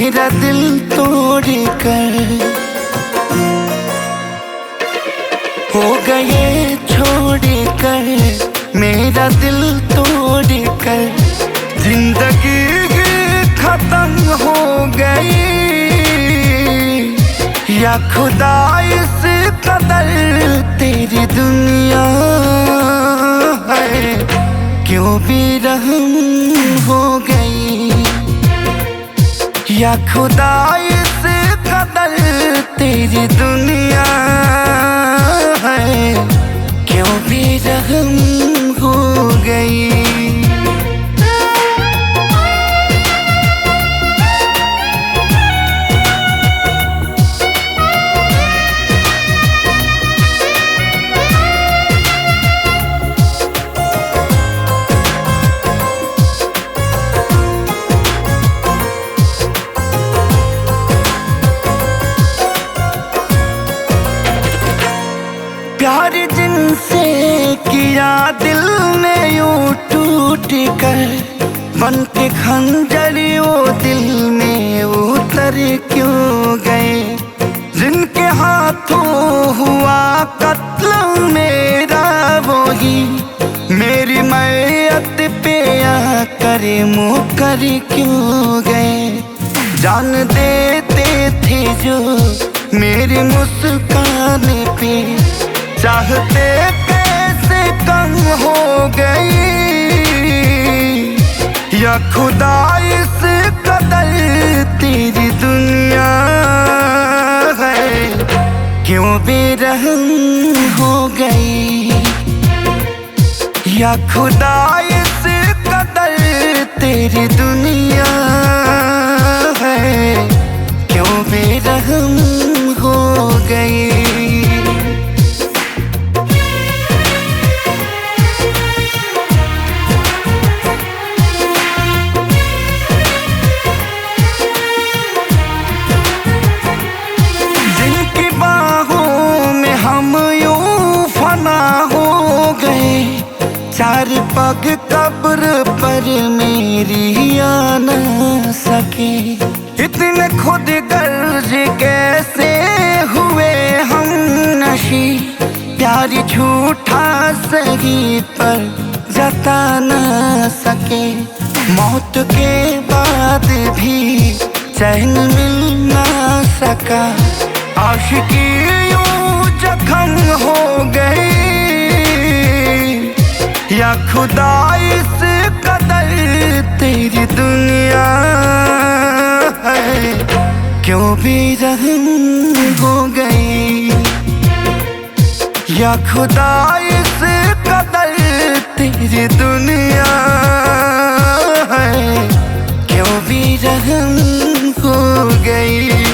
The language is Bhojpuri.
मेरा दिल तोड़ कर हो गए छोड़ कर, मेरा दिल तोड़ कर जिंदगी खत्म हो गई। या खुदा इस कदर तेरी दुनिया है क्यों बेरहम हो गई। या खुदा इस कदर तेरी दुनिया है क्यों बेरहम हो गई। प्यार जिनसे किया दिल ने यूं टूट कर, बन के खंजर वो दिल में उतर क्यों गए। जिनके हाथों हुआ कत्ल मेरा वही मेरी मैयत पे आकर मुकर क्यों गए। जान देते थे जो मेरी मुस्कान पे, चाहते कैसे कम हो गई। या खुदा इस कदर तेरी दुनिया है क्यों बेरहम हो गई। या खुदा इस कदर तेरी दुनिया है क्यों बेरहम हो गई। चार पग कब्र पर मेरी आ न सके, इतने खुद गर्ज कैसे हुए हम नशी। प्यार झूठा सही पर जता न सके, मौत के बाद भी चैन मिल न सका। आशिकी यूं जख्म हो गई। या खुदा इस कदर तेरी दुनिया है क्यों बेरहम हो गई। या खुदा इस कदर तेरी दुनिया है क्यों बेरहम हो गई।